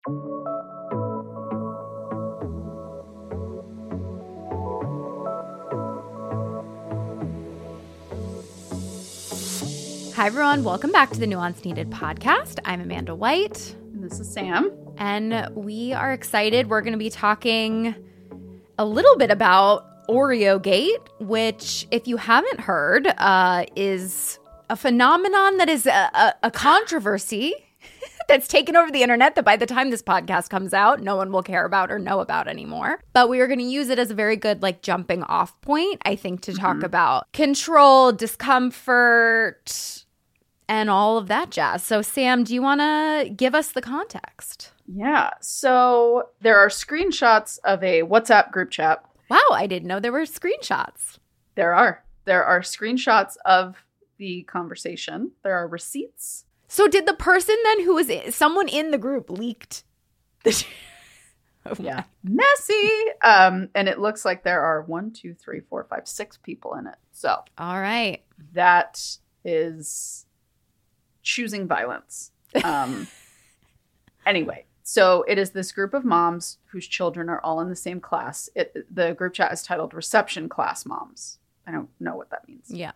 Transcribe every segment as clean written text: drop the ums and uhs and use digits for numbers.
Hi, everyone. Welcome back to the Nuance Needed podcast. I'm Amanda White. And this is Sam. And we are excited. We're going to be talking a little bit about Oreo Gate, which, if you haven't heard, is a phenomenon that is a controversy that's taken over the internet that by the time this podcast comes out, no one will care about or know about anymore. But we are going to use it as a very good jumping off point, I think, to talk about control, discomfort, and all of that jazz. So, Sam, do you want to give us the context? Yeah. So there are screenshots of a WhatsApp group chat. Wow, I didn't know there were screenshots. There are screenshots of the conversation. There are receipts. So did the person then who was someone in the group leaked the Yeah. Messy. And it looks like there are 6 people in it. So. All right. That is choosing violence. Anyway, so it is this group of moms whose children are all in the same class. The group chat is titled Reception Class Moms. I don't know what that means. Yeah.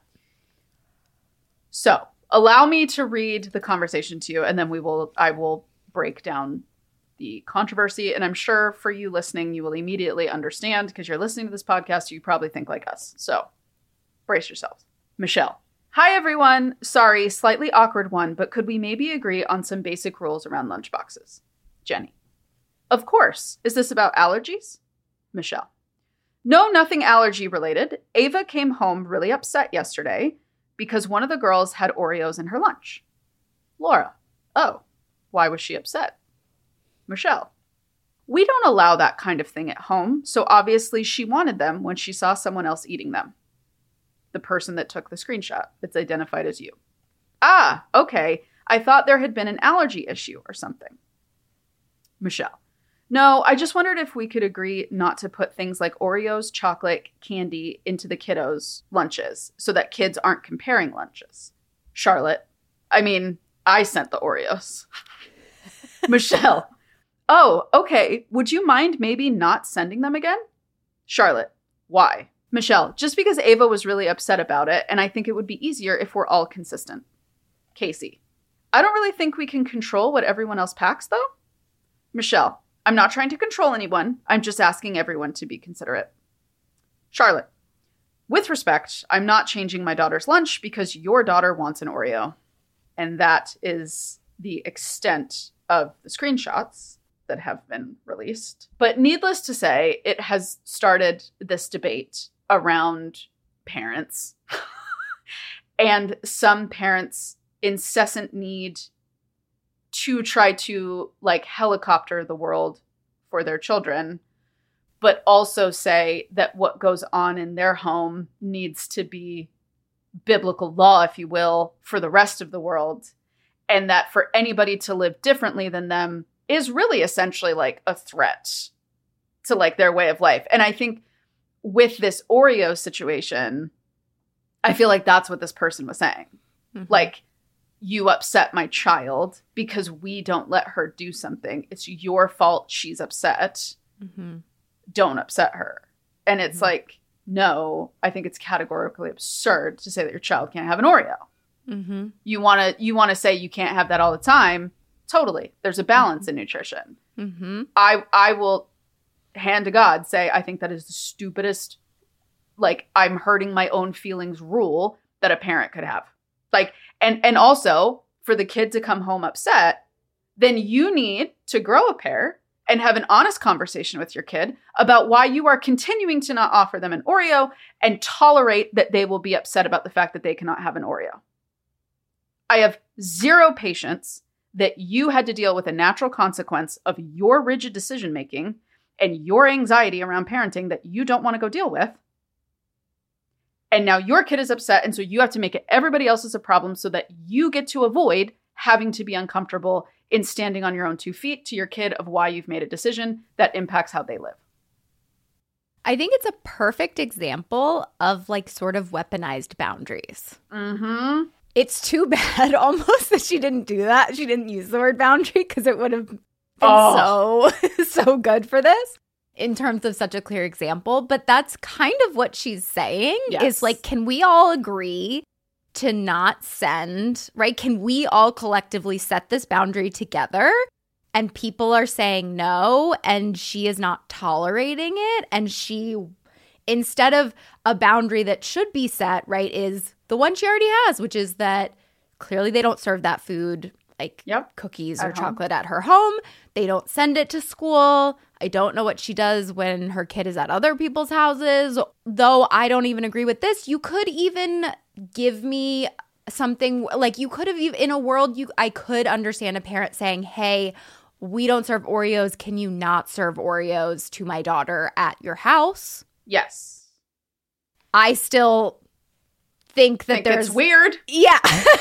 So allow me to read the conversation to you, and then I will break down the controversy. And I'm sure for you listening, you will immediately understand because you're listening to this podcast. You probably think like us. So brace yourselves. Michelle. Hi, everyone. Sorry, slightly awkward one, but could we maybe agree on some basic rules around lunchboxes? Jenny. Of course. Is this about allergies? Michelle. No, nothing allergy related. Ava came home really upset yesterday because one of the girls had Oreos in her lunch. Laura. Oh, why was she upset? Michelle. We don't allow that kind of thing at home, so obviously she wanted them when she saw someone else eating them. The person that took the screenshot. It's identified as you. Ah, okay. I thought there had been an allergy issue or something. Michelle. No, I just wondered if we could agree not to put things like Oreos, chocolate, candy into the kiddos' lunches so that kids aren't comparing lunches. Charlotte. I sent the Oreos. Michelle. Oh, okay. Would you mind maybe not sending them again? Charlotte. Why? Michelle, just because Ava was really upset about it, and I think it would be easier if we're all consistent. Casey. I don't really think we can control what everyone else packs, though. Michelle. I'm not trying to control anyone. I'm just asking everyone to be considerate. Charlotte. With respect, I'm not changing my daughter's lunch because your daughter wants an Oreo. And that is the extent of the screenshots that have been released. But needless to say, it has started this debate around parents and some parents' incessant need to try to helicopter the world for their children, but also say that what goes on in their home needs to be biblical law, if you will, for the rest of the world. And that for anybody to live differently than them is really essentially a threat to their way of life. And I think with this Oreo situation, I feel like that's what this person was saying. Mm-hmm. You upset my child because we don't let her do something. It's your fault she's upset. Mm-hmm. Don't upset her. And it's no, I think it's categorically absurd to say that your child can't have an Oreo. Mm-hmm. You want to say you can't have that all the time. Totally. There's a balance in nutrition. Mm-hmm. I will, hand to God, say I think that is the stupidest, I'm hurting my own feelings rule that a parent could have. And also for the kid to come home upset, then you need to grow a pair and have an honest conversation with your kid about why you are continuing to not offer them an Oreo and tolerate that they will be upset about the fact that they cannot have an Oreo. I have zero patience that you had to deal with a natural consequence of your rigid decision-making and your anxiety around parenting that you don't want to go deal with. And now your kid is upset, and so you have to make it everybody else's a problem so that you get to avoid having to be uncomfortable in standing on your own 2 feet to your kid of why you've made a decision that impacts how they live. I think it's a perfect example of sort of weaponized boundaries. Mm-hmm. It's too bad almost that she didn't do that. She didn't use the word boundary because it would have been so good for this in terms of such a clear example. But that's kind of what she's saying is like, can we all agree to not send, right? Can we all collectively set this boundary together? And people are saying no, and she is not tolerating it. And she, instead of a boundary that should be set, right, is the one she already has, which is that clearly they don't serve that food, like cookies or chocolate at her home. They don't send it to school. I don't know what she does when her kid is at other people's houses. Though I don't even agree with this. You could even give me something like you could have, in a world, I could understand a parent saying, hey, we don't serve Oreos. Can you not serve Oreos to my daughter at your house? Yes. I still think that it's weird. Yeah.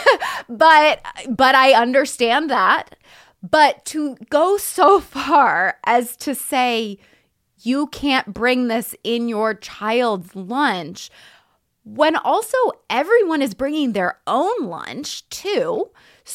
but I understand that. But to go so far as to say you can't bring this in your child's lunch when also everyone is bringing their own lunch too.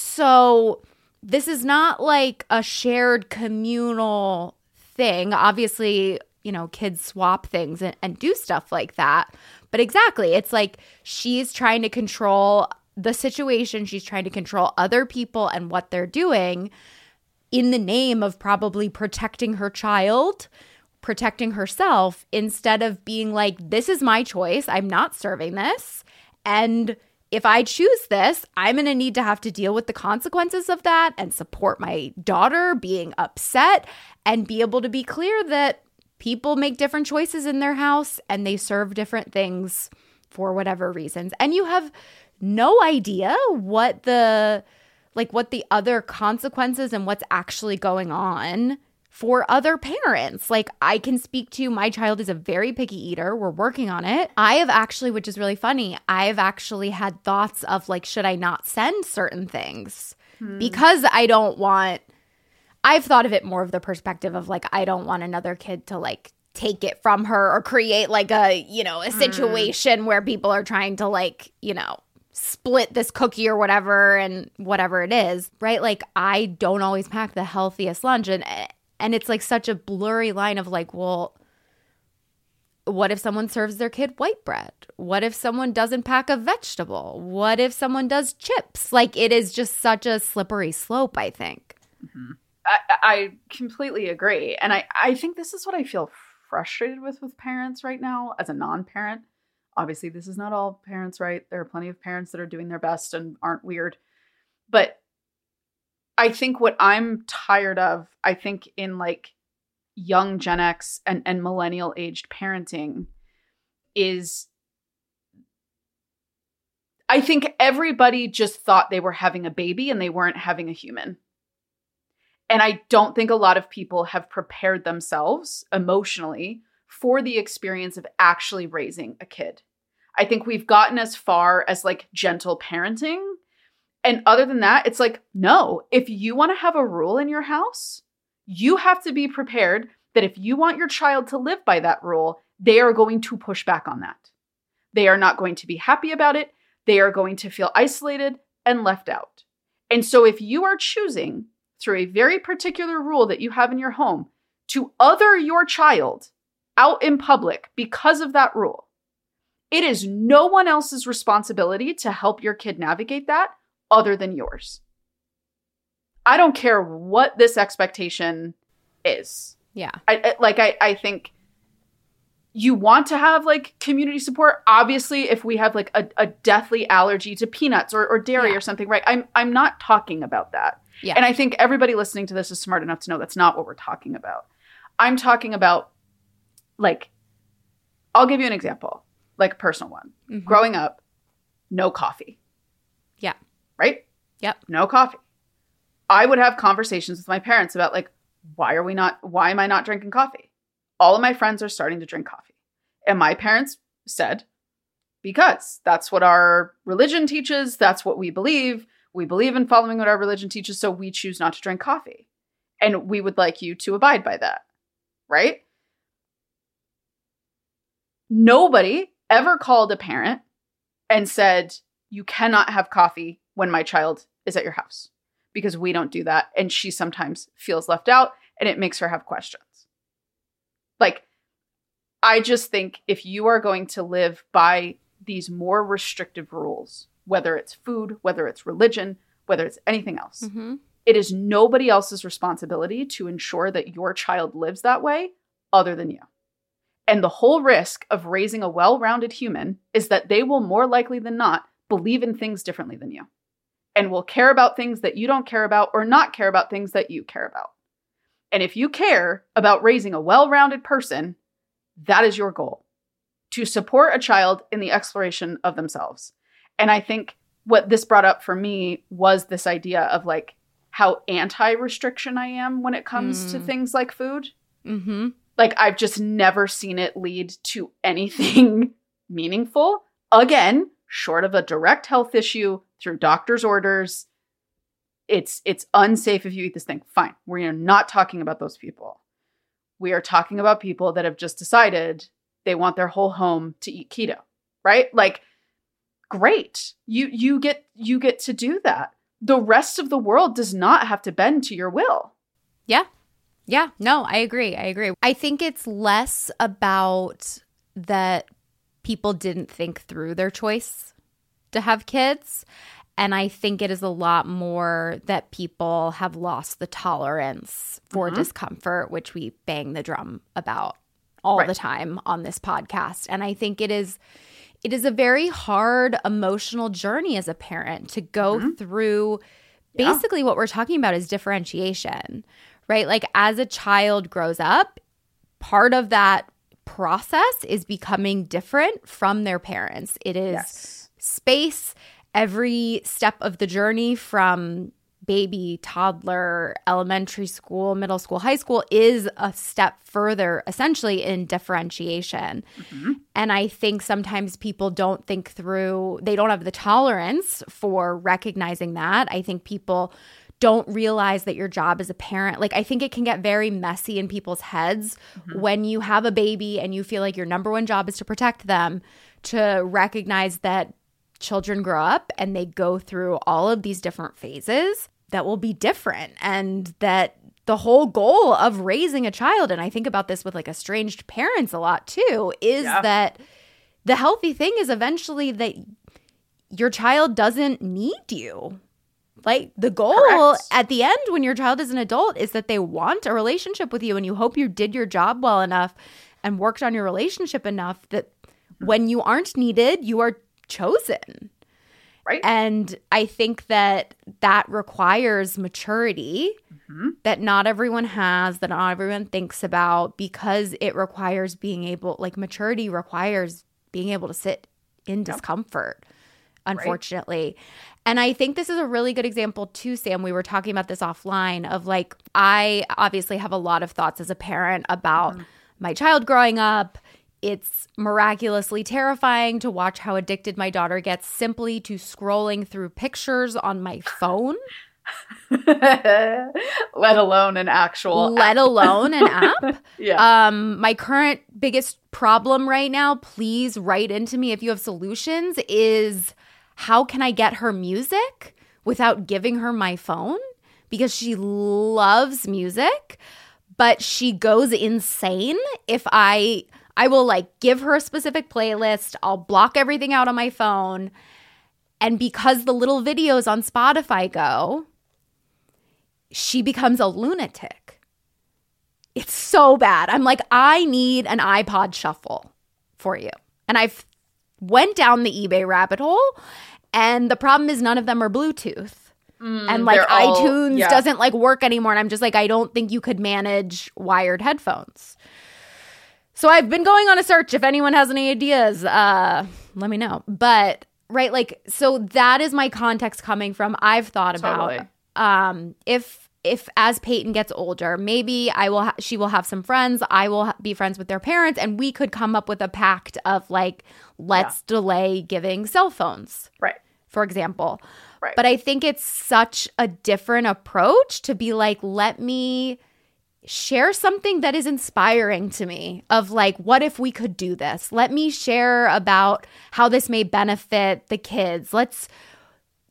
So this is not like a shared communal thing. Obviously, you know, kids swap things and do stuff like that. But exactly, it's like she's trying to control the situation. She's trying to control other people and what they're doing in the name of probably protecting her child, protecting herself, instead of being like, this is my choice. I'm not serving this. And if I choose this, I'm going to have to deal with the consequences of that and support my daughter being upset and be able to be clear that people make different choices in their house and they serve different things for whatever reasons. And you have no idea what the other consequences and what's actually going on for other parents. Like, I can speak to, my child is a very picky eater. We're working on it. I have actually, which is really funny, I've actually had thoughts of like, should I not send certain things? Because I've thought of it more of the perspective of like, I don't want another kid to like take it from her or create like a situation where people are trying to like, split this cookie or whatever and whatever it is, right? Like, I don't always pack the healthiest lunch. And it's like such a blurry line of like, well, what if someone serves their kid white bread? What if someone doesn't pack a vegetable? What if someone does chips? Like, it is just such a slippery slope, I think. Mm-hmm. I completely agree. And I think this is what I feel frustrated with parents right now as a non-parent. Obviously, this is not all parents, right? There are plenty of parents that are doing their best and aren't weird. But I think what I'm tired of, I think in like young Gen X and millennial aged parenting is, I think everybody just thought they were having a baby and they weren't having a human. And I don't think a lot of people have prepared themselves emotionally for the experience of actually raising a kid. I think we've gotten as far as like gentle parenting. And other than that, it's like, no, if you want to have a rule in your house, you have to be prepared that if you want your child to live by that rule, they are going to push back on that. They are not going to be happy about it. They are going to feel isolated and left out. And so if you are choosing through a very particular rule that you have in your home to other your child out in public because of that rule, it is no one else's responsibility to help your kid navigate that other than yours. I don't care what this expectation is. Yeah. I think you want to have like community support. Obviously, if we have like a deathly allergy to peanuts or dairy or something, right? I'm not talking about that. Yeah. And I think everybody listening to this is smart enough to know that's not what we're talking about. I'm talking about, like, I'll give you an example, like a personal one. Mm-hmm. Growing up, no coffee. Yeah. Right? Yep. No coffee. I would have conversations with my parents about like, why am I not drinking coffee? All of my friends are starting to drink coffee. And my parents said, because that's what our religion teaches. That's what we believe. We believe in following what our religion teaches, so we choose not to drink coffee. And we would like you to abide by that, right? Nobody ever called a parent and said, you cannot have coffee when my child is at your house. because we don't do that. And she sometimes feels left out and it makes her have questions. Like, I just think if you are going to live by these more restrictive rules, whether it's food, whether it's religion, whether it's anything else, it is nobody else's responsibility to ensure that your child lives that way other than you. And the whole risk of raising a well-rounded human is that they will more likely than not believe in things differently than you and will care about things that you don't care about or not care about things that you care about. And if you care about raising a well-rounded person, that is your goal, to support a child in the exploration of themselves. And I think what this brought up for me was this idea of like how anti-restriction I am when it comes to things like food. Like, I've just never seen it lead to anything meaningful. Again, short of a direct health issue through doctor's orders, it's unsafe if you eat this thing. Fine. We are not talking about those people. We are talking about people that have just decided they want their whole home to eat keto, right? Like, great. You get to do that. The rest of the world does not have to bend to your will. Yeah. Yeah, no, I agree. I think it's less about that people didn't think through their choice to have kids. And I think it is a lot more that people have lost the tolerance for discomfort, which we bang the drum about all the time on this podcast. And I think it is a very hard emotional journey as a parent to go through. Basically what we're talking about is differentiation. Right? Like, as a child grows up, part of that process is becoming different from their parents. It is space, every step of the journey from baby, toddler, elementary school, middle school, high school is a step further, essentially, in differentiation. And I think sometimes people don't think through, they don't have the tolerance for recognizing that. I think people don't realize that your job as a parent, like, I think it can get very messy in people's heads when you have a baby and you feel like your number one job is to protect them, to recognize that children grow up and they go through all of these different phases that will be different, and that the whole goal of raising a child, and I think about this with like estranged parents a lot too, is that the healthy thing is eventually that your child doesn't need you. Like, the goal at the end when your child is an adult is that they want a relationship with you, and you hope you did your job well enough and worked on your relationship enough that when you aren't needed, you are chosen. Right. And I think that requires maturity that not everyone has, that not everyone thinks about, because it requires being able, like, maturity requires being able to sit in discomfort, unfortunately. And I think this is a really good example too, Sam. We were talking about this offline of, like, I obviously have a lot of thoughts as a parent about my child growing up. It's miraculously terrifying to watch how addicted my daughter gets simply to scrolling through pictures on my phone. Let alone an actual app. My current biggest problem right now, please write into me if you have solutions, is how can I get her music without giving her my phone? Because she loves music, but she goes insane if I will, like, give her a specific playlist. I'll block everything out on my phone. And because the little videos on Spotify go, she becomes a lunatic. It's so bad. I'm like, I need an iPod shuffle for you. And I've went down the eBay rabbit hole, and the problem is none of them are Bluetooth. And, like, iTunes doesn't, like, work anymore. And I'm just like, I don't think you could manage wired headphones. So I've been going on a search. If anyone has any ideas, let me know. But, right, like, so that is my context coming from. I've thought about if as Peyton gets older, maybe she will have some friends. I will be friends with their parents, and we could come up with a pact of, like, let's delay giving cell phones, right, for example. Right. But I think it's such a different approach to be like, let me share something that is inspiring to me of, like, what if we could do this? Let me share about how this may benefit the kids.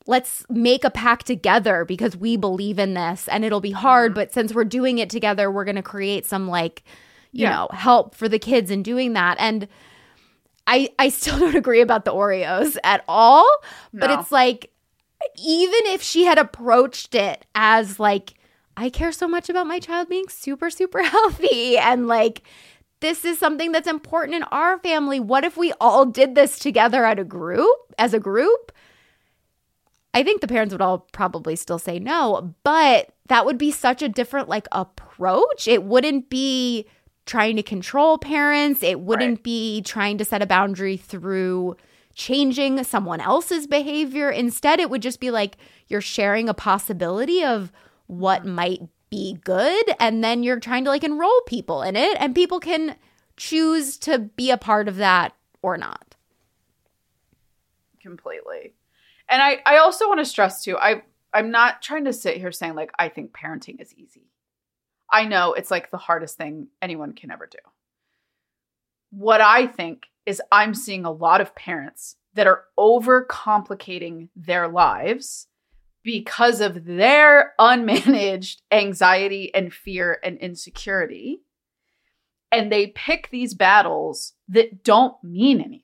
let's make a pact together because we believe in this and it'll be hard. But since we're doing it together, we're going to create some like, you know, help for the kids in doing that. And I still don't agree about the Oreos at all. But it's like, even if she had approached it as like, I care so much about my child being super, super healthy. And like, this is something that's important in our family. What if we all did this together as a group? I think the parents would all probably still say no, but that would be such a different like approach. It wouldn't be trying to control parents. It wouldn't be trying to set a boundary through changing someone else's behavior. Instead, it would just be like you're sharing a possibility of what might be good, and then you're trying to like enroll people in it, and people can choose to be a part of that or not. Completely. And I also want to stress too, I'm not trying to sit here saying like I think parenting is easy. I know it's like the hardest thing anyone can ever do. What I think is I'm seeing a lot of parents that are overcomplicating their lives because of their unmanaged anxiety and fear and insecurity. And they pick these battles that don't mean anything.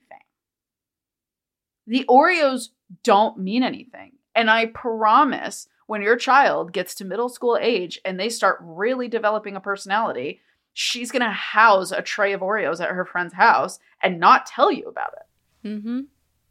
The Oreos don't mean anything. And I promise when your child gets to middle school age and they start really developing a personality, she's going to house a tray of Oreos at her friend's house and not tell you about it. Mm-hmm.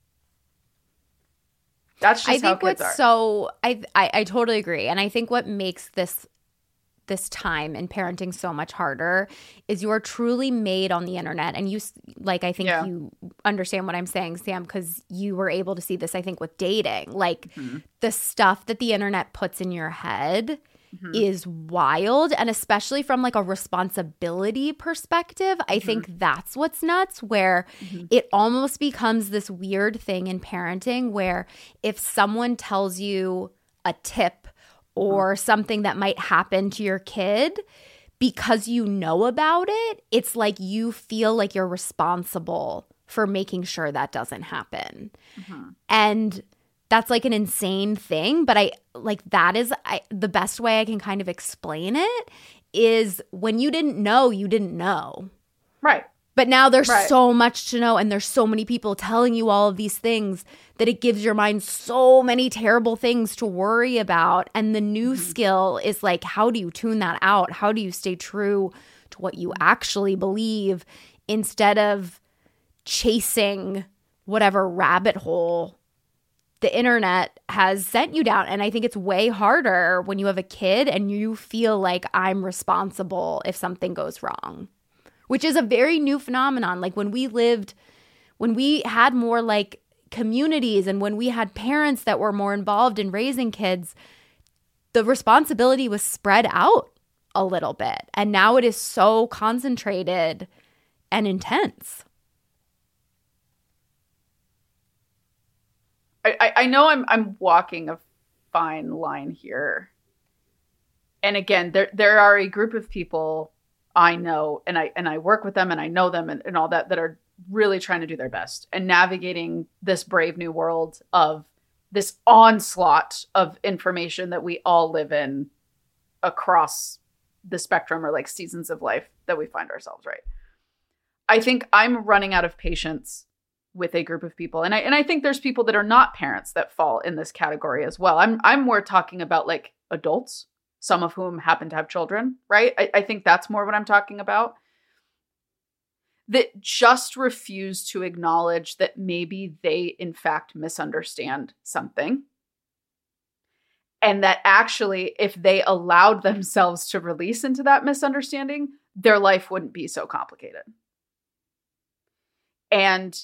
That's just how kids are. So I totally agree. And I think what makes this time in parenting so much harder is you are truly made on the internet. And you, like, I think you understand what I'm saying, Sam, because you were able to see this, I think, with dating. Like, the stuff that the internet puts in your head is wild. And especially from like a responsibility perspective, I think that's what's nuts, where it almost becomes this weird thing in parenting where if someone tells you a tip or something that might happen to your kid, because you know about it, it's like you feel like you're responsible for making sure that doesn't happen. And that's like an insane thing, but that is the best way I can kind of explain it is when you didn't know, you didn't know. Right. But now there's so much to know, and there's so many people telling you all of these things that it gives your mind so many terrible things to worry about. And the new skill is like, how do you tune that out? How do you stay true to what you actually believe instead of chasing whatever rabbit hole the internet has sent you down? And I think it's way harder when you have a kid and you feel like I'm responsible if something goes wrong, which is a very new phenomenon. Like when we had more like communities and when we had parents that were more involved in raising kids, the responsibility was spread out a little bit. And now it is so concentrated and intense. I know I'm walking a fine line here. And again, there are a group of people I know, and I work with them and I know them and all that are really trying to do their best and navigating this brave new world of this onslaught of information that we all live in across the spectrum or like seasons of life that we find ourselves, right? I think I'm running out of patience with a group of people. And I think there's people that are not parents that fall in this category as well. I'm more talking about like adults, some of whom happen to have children, right? I think that's more what I'm talking about. That just refuse to acknowledge that maybe they, in fact, misunderstand something. And that actually, if they allowed themselves to release into that misunderstanding, their life wouldn't be so complicated. And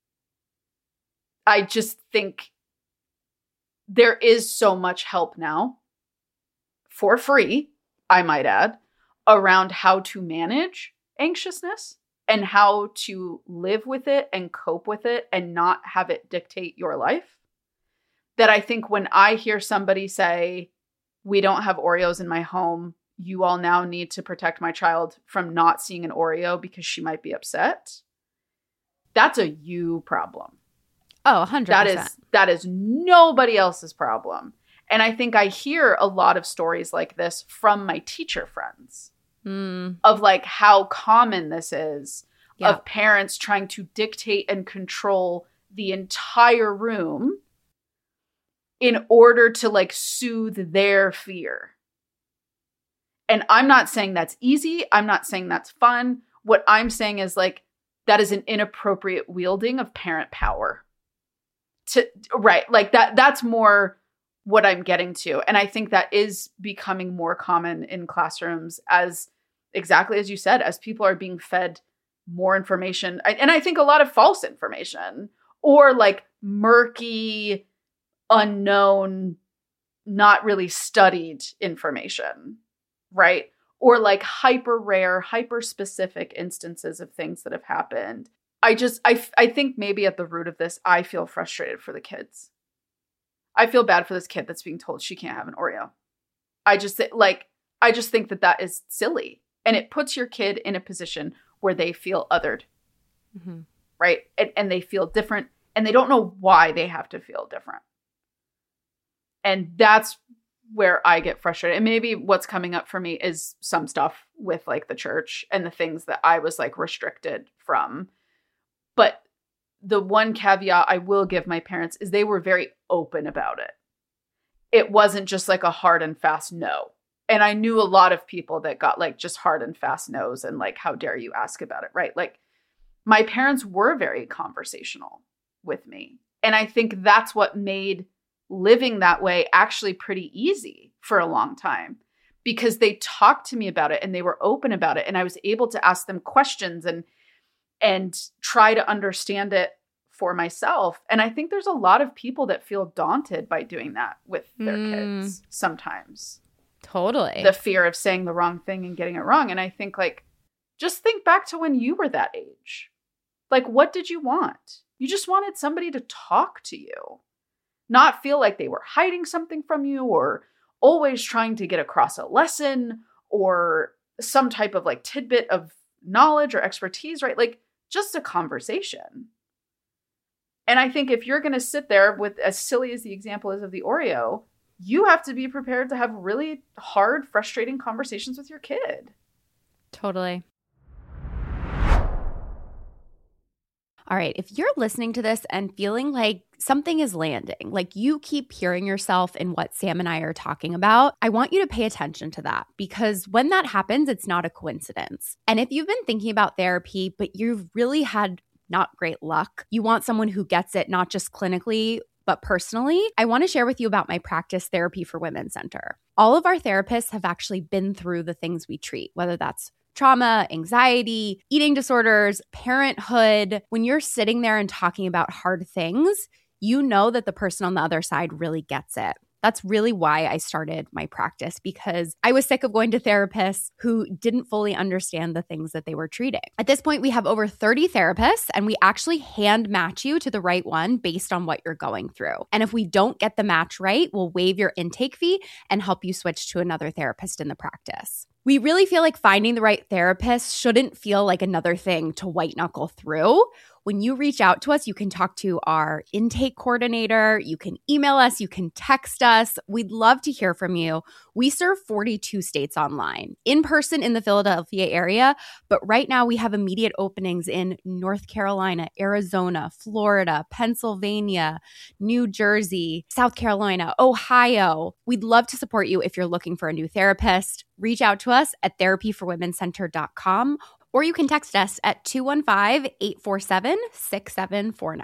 I just think there is so much help now, for free, I might add, around how to manage anxiousness and how to live with it and cope with it and not have it dictate your life. That I think when I hear somebody say, we don't have Oreos in my home, you all now need to protect my child from not seeing an Oreo because she might be upset. That's a you problem. Oh, 100%. That is nobody else's problem. And I think I hear a lot of stories like this from my teacher friends of like how common this is of parents trying to dictate and control the entire room in order to like soothe their fear. And I'm not saying that's easy. I'm not saying that's fun. What I'm saying is like, that is an inappropriate wielding of parent power. Right. Like that's more what I'm getting to. And I think that is becoming more common in classrooms as exactly as you said, as people are being fed more information. And I think a lot of false information or like murky, unknown, not really studied information. Right. Or like hyper rare, hyper specific instances of things that have happened. I think maybe at the root of this, I feel frustrated for the kids. I feel bad for this kid that's being told she can't have an Oreo. I just think that is silly. And it puts your kid in a position where they feel othered. Mm-hmm. Right. And they feel different and they don't know why they have to feel different. And that's where I get frustrated. And maybe what's coming up for me is some stuff with like the church and the things that I was like restricted from. But the one caveat I will give my parents is they were very open about it. It wasn't just like a hard and fast no. And I knew a lot of people that got like just hard and fast no's and like, how dare you ask about it, right? Like my parents were very conversational with me. And I think that's what made living that way actually pretty easy for a long time because they talked to me about it and they were open about it. And I was able to ask them questions and try to understand it for myself. And I think there's a lot of people that feel daunted by doing that with their kids sometimes. Totally. The fear of saying the wrong thing and getting it wrong. And I think like, just think back to when you were that age. Like, what did you want? You just wanted somebody to talk to you, not feel like they were hiding something from you or always trying to get across a lesson or some type of like tidbit of knowledge or expertise, right? Like just a conversation. And I think if you're going to sit there with as silly as the example is of the Oreo, you have to be prepared to have really hard, frustrating conversations with your kid. Totally. All right, if you're listening to this and feeling like something is landing, like you keep hearing yourself in what Sam and I are talking about, I want you to pay attention to that because when that happens, it's not a coincidence. And if you've been thinking about therapy, but you've really had not great luck, you want someone who gets it not just clinically, but personally, I want to share with you about my Practice Therapy for Women Center. All of our therapists have actually been through the things we treat, whether that's trauma, anxiety, eating disorders, parenthood. When you're sitting there and talking about hard things, you know that the person on the other side really gets it. That's really why I started my practice because I was sick of going to therapists who didn't fully understand the things that they were treating. At this point, we have over 30 therapists and we actually hand match you to the right one based on what you're going through. And if we don't get the match right, we'll waive your intake fee and help you switch to another therapist in the practice. We really feel like finding the right therapist shouldn't feel like another thing to white knuckle through. When you reach out to us, you can talk to our intake coordinator, you can email us, you can text us. We'd love to hear from you. We serve 42 states online, in person in the Philadelphia area, but right now we have immediate openings in North Carolina, Arizona, Florida, Pennsylvania, New Jersey, South Carolina, Ohio. We'd love to support you if you're looking for a new therapist. Reach out to us at therapyforwomencenter.com. Or you can text us at 215-847-6749.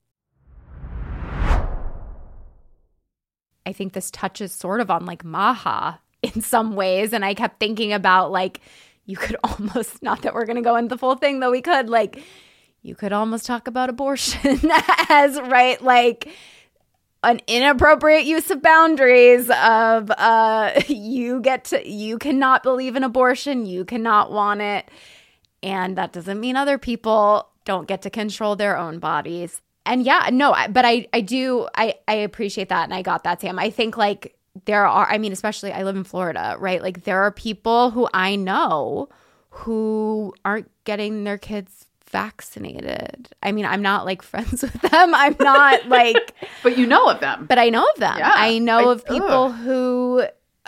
I think this touches sort of on like Maha in some ways. And I kept thinking about like, you could almost, not that we're going to go into the full thing, though we could, like, you could almost talk about abortion as, right, like an inappropriate use of boundaries of you cannot believe in abortion, you cannot want it. And that doesn't mean other people don't get to control their own bodies. And yeah, no, but I appreciate that. And I got that, Sam. I think like there are, I mean, especially I live in Florida, right? Like there are people who I know who aren't getting their kids vaccinated. I mean, I'm not like friends with them. I'm not like, but you know of them. But I know of them. Yeah. I know of people who,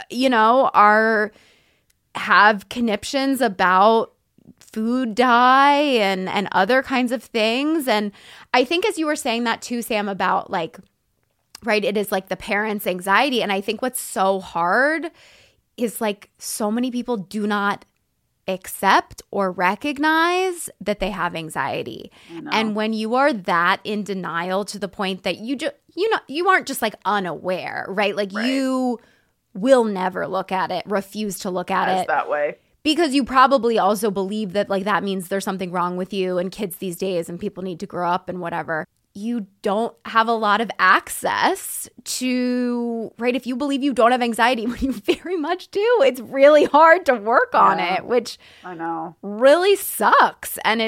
have conniptions about food dye and other kinds of things. And I think as you were saying that too, Sam, about like, right, it is like the parents' anxiety. And I think what's so hard is like so many people do not accept or recognize that they have anxiety. And when you are that in denial to the point that you aren't just like unaware, right? Like you will never look at it, refuse to look at it that way. Because you probably also believe that like that means there's something wrong with you and kids these days and people need to grow up and whatever. You don't have a lot of access to, right? If you believe you don't have anxiety when you very much do, it's really hard to work on it, which I know really sucks. And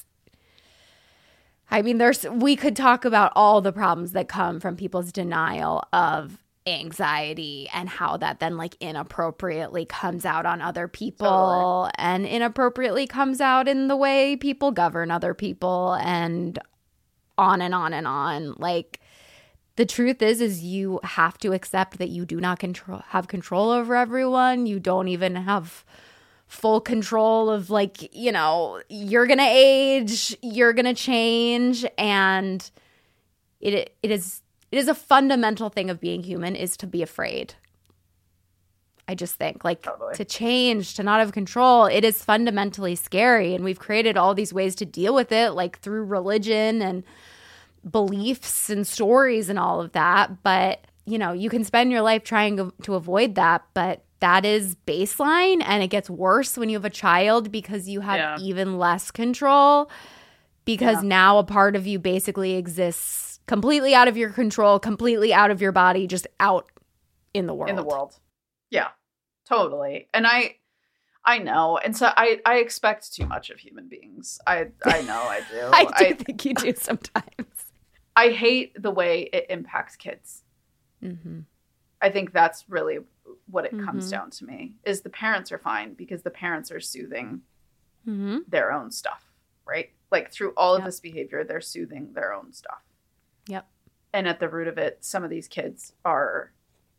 we could talk about all the problems that come from people's denial of anxiety and how that then like inappropriately comes out on other people and inappropriately comes out in the way people govern other people and on and on and on. Like the truth is you have to accept that you do not have control over everyone. You don't even have full control of like, you're going to age, you're going to change. And it is a fundamental thing of being human is to be afraid. I just think like to change, to not have control, it is fundamentally scary. And we've created all these ways to deal with it, like through religion and beliefs and stories and all of that. But, you can spend your life trying to avoid that. But that is baseline. And it gets worse when you have a child because you have even less control because now a part of you basically exists completely out of your control, completely out of your body, just out in the world. Yeah, totally. And I know. And so I expect too much of human beings. I know I do. I think you do sometimes. I hate the way it impacts kids. Mm-hmm. I think that's really what it comes down to me, is the parents are fine because the parents are soothing their own stuff, right? Like through all of this behavior, they're soothing their own stuff. Yep. And at the root of it, some of these kids are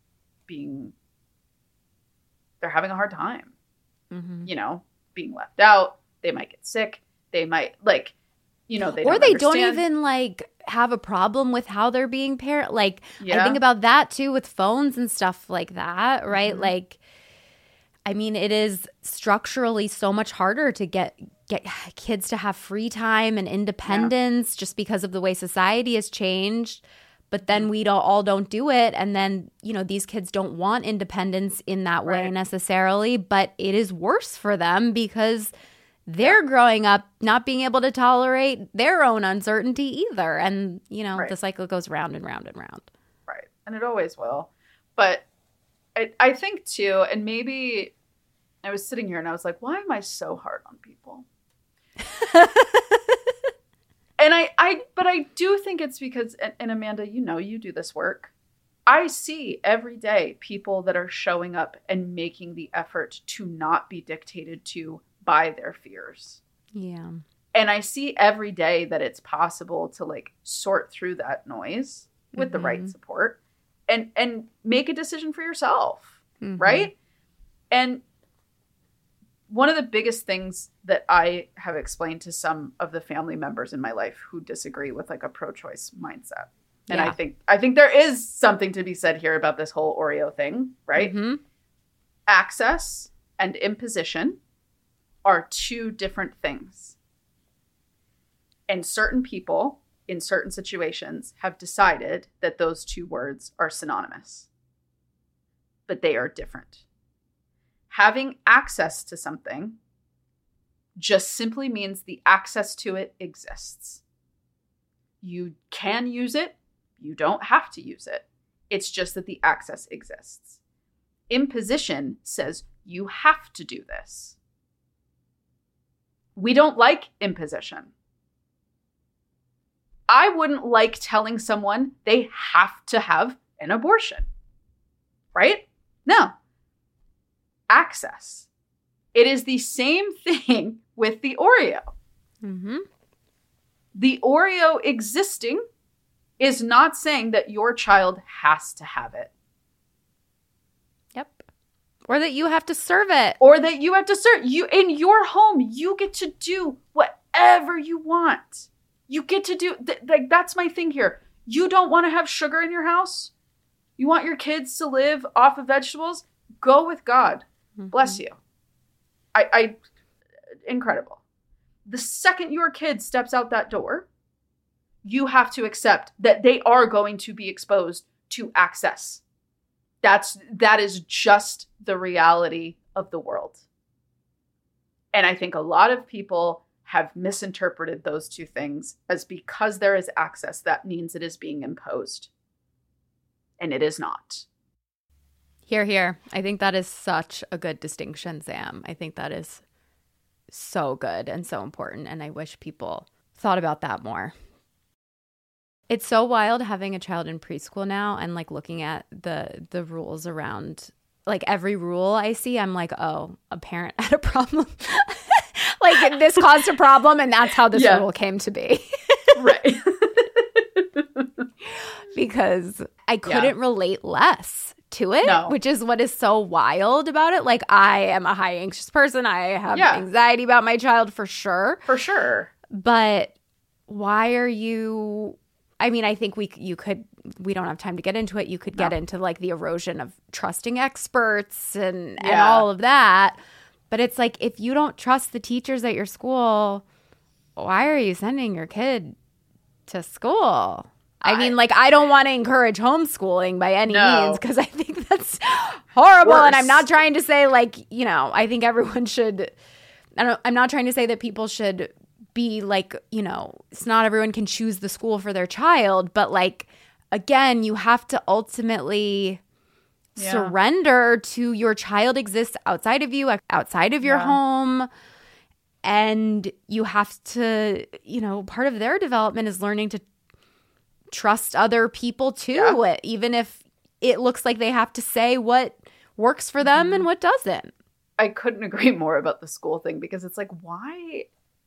they're having a hard time, being left out. They might get sick. They might they don't even like have a problem with how they're being parent. Like I think about that too with phones and stuff like that, right? Like, I mean, it is structurally so much harder to get kids to have free time and independence just because of the way society has changed. But then we all don't do it. And then, these kids don't want independence in that way necessarily. But it is worse for them because they're growing up not being able to tolerate their own uncertainty either. And, the cycle goes round and round and round. Right. And it always will. But I think too, and maybe I was sitting here and I was like, why am I so hard on people? And I do think it's because, and Amanda, you do this work. I see every day people that are showing up and making the effort to not be dictated to by their fears. Yeah. And I see every day that it's possible to like sort through that noise with the right support and make a decision for yourself. Right. And one of the biggest things that I have explained to some of the family members in my life who disagree with like a pro-choice mindset. And I think there is something to be said here about this whole Oreo thing, right? Access and imposition are two different things. And certain people in certain situations have decided that those two words are synonymous, but they are different. Having access to something just simply means the access to it exists. You can use it. You don't have to use it. It's just that the access exists. Imposition says you have to do this. We don't like imposition. I wouldn't like telling someone they have to have an abortion, right? No. Access. It is the same thing with the Oreo. The Oreo existing is not saying that your child has to have it. Yep. Or that you have to serve it. Or that you have to serve. You in your home, you get to do whatever you want. You get to do, like, that's my thing here. You don't want to have sugar in your house? You want your kids to live off of vegetables? Go with God. Mm-hmm. Bless you. I incredible. The second your kid steps out that door, you have to accept that they are going to be exposed to access. That is just the reality of the world. And I think a lot of people have misinterpreted those two things as because there is access, that means it is being imposed. And it is not. Hear, hear. I think that is such a good distinction, Sam. I think that is so good and so important. And I wish people thought about that more. It's so wild having a child in preschool now and like looking at the rules around, like every rule I see, I'm like, oh, a parent had a problem. Like this caused a problem and that's how this rule came to be. Right. Because I couldn't relate less to it, which is what is so wild about it. Like I am a high anxious person. I have anxiety about my child for sure. For sure. But why are you... I mean, I think we don't have time to get into it. You could get into like the erosion of trusting experts and all of that. But it's like, if you don't trust the teachers at your school, why are you sending your kid to school? I mean, like, I don't want to encourage homeschooling by any means because I think that's horrible. And I'm not trying to say like, you know, I think everyone should, I'm not trying to say that people should be like, you know, it's not everyone can choose the school for their child. But like, again, you have to ultimately surrender to your child exists outside of you, outside of your home. And you have to, you know, part of their development is learning to trust other people too, even if it looks like they have to say what works for them and what doesn't. I couldn't agree more about the school thing because it's like, why?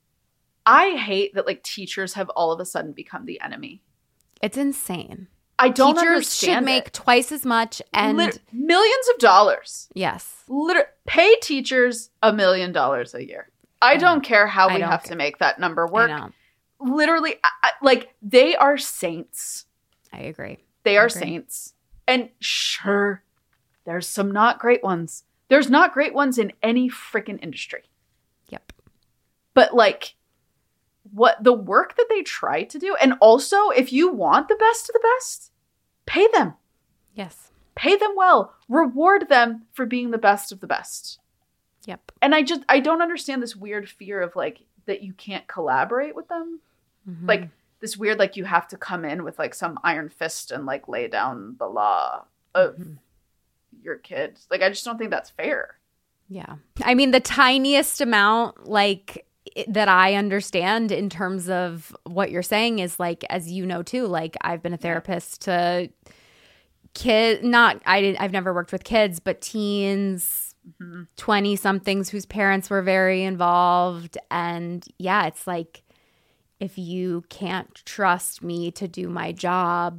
I hate that like teachers have all of a sudden become the enemy. It's insane. I don't Teachers understand should make twice as much and millions of dollars. Yes. Pay teachers $1 million a year. I don't care how we have to make that number work. Literally, like, they are saints. I agree. They are saints. And sure, there's some not great ones. There's not great ones in any freaking industry. Yep. But like, what the work that they try to do, and also, if you want the best of the best, pay them. Yes. Pay them well. Reward them for being the best of the best. Yep. And I don't understand this weird fear of like, that you can't collaborate with them. Mm-hmm. Like this weird, like you have to come in with like some iron fist and like lay down the law of your kid. Like, I just don't think that's fair. Yeah. I mean, the tiniest amount like that I understand in terms of what you're saying is like, as you know too, like I've been a therapist to kids, I've never worked with kids, but teens, 20-somethings whose parents were very involved. And yeah, it's like, if you can't trust me to do my job,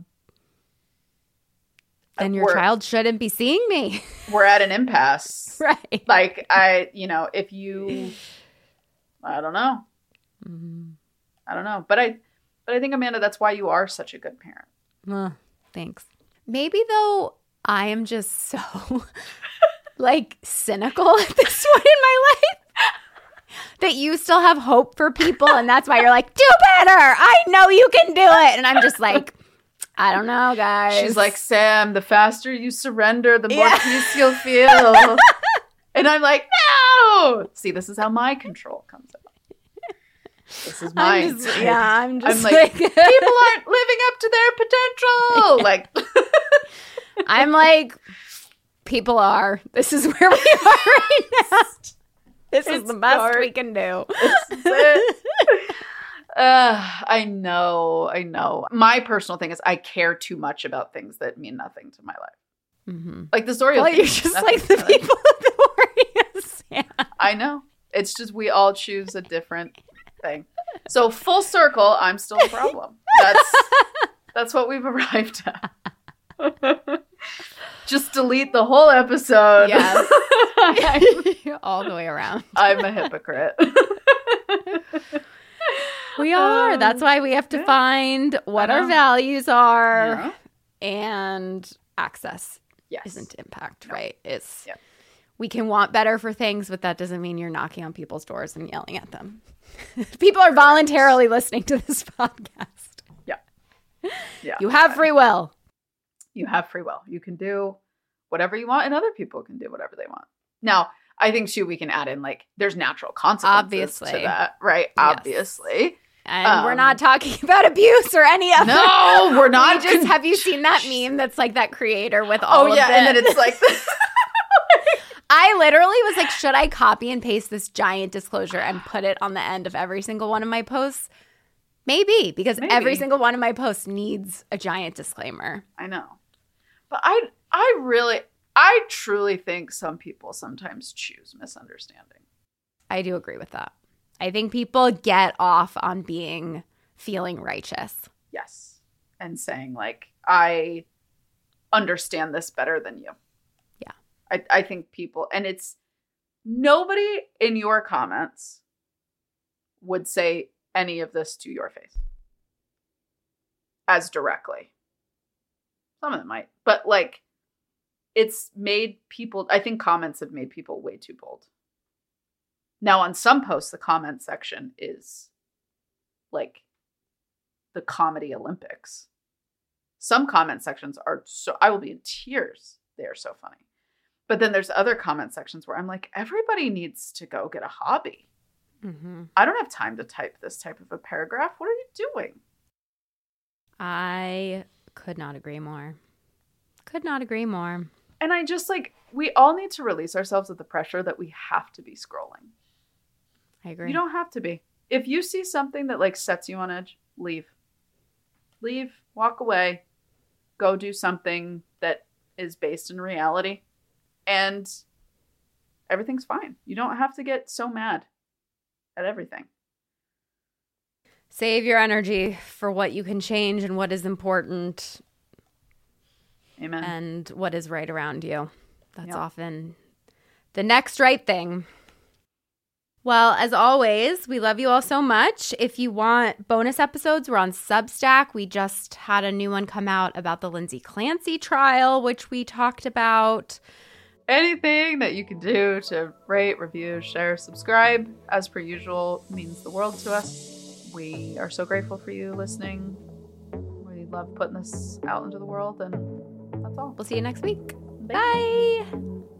then your child shouldn't be seeing me. We're at an impasse. Right. Like, if you, I don't know. I don't know. But I think, Amanda, that's why you are such a good parent. Thanks. Maybe though, I am just so like cynical at this point in my life that you still have hope for people. And that's why you're like, do better. I know you can do it. And I'm just like, I don't know, guys. She's like, Sam, the faster you surrender, the more peace you'll feel. And I'm like, no. See, this is how my control comes out. This is mine. I'm like, people aren't living up to their potential. Like, I'm like, people are. This is where we are right now. This is the best we can do. I know. My personal thing is I care too much about things that mean nothing to my life. Like the story of you're just like the people of the Oreos. I know. It's just we all choose a different thing. So full circle, I'm still the problem. That's what we've arrived at. Just delete the whole episode. Yes. All the way around. I'm a hypocrite. We are. That's why we have to find what our values are and access isn't impact, right? It's we can want better for things, but that doesn't mean you're knocking on people's doors and yelling at them. People are voluntarily listening to this podcast. Yeah. You have free will. You have free will. You can do whatever you want, and other people can do whatever they want. Now, I think, too, we can add in, like, there's natural consequences to that, right? Yes. Obviously. And we're not talking about abuse or any of No, we're not. Have you seen that meme that's like that creator with all of it? and then it's like this. I literally was like, should I copy and paste this giant disclosure and put it on the end of every single one of my posts? Maybe, because every single one of my posts needs a giant disclaimer. I know. But I truly think some people sometimes choose misunderstanding. I do agree with that. I think people get off on feeling righteous. Yes. And saying, like, I understand this better than you. Yeah. I think people, and it's nobody in your comments would say any of this to your face as directly. Some of them might, but like, it's made people, I think comments have made people way too bold. Now, on some posts, the comment section is like the comedy Olympics. Some comment sections are I will be in tears. They are so funny. But then there's other comment sections where I'm like, everybody needs to go get a hobby. Mm-hmm. I don't have time to type this type of a paragraph. What are you doing? I could not agree more. Could not agree more. And I just like, we all need to release ourselves of the pressure that we have to be scrolling. I agree. You don't have to be. If you see something that like sets you on edge, leave. Leave, walk away, go do something that is based in reality, and everything's fine. You don't have to get so mad at everything. Save your energy for what you can change and what is important. Amen. And what is right around you. That's often the next right thing. Well, as always, we love you all so much. If you want bonus episodes, we're on Substack. We just had a new one come out about the Lindsay Clancy trial, which we talked about. Anything that you can do to rate, review, share, subscribe, as per usual, means the world to us. We are so grateful for you listening. We love putting this out into the world, and that's all. We'll see you next week. Bye.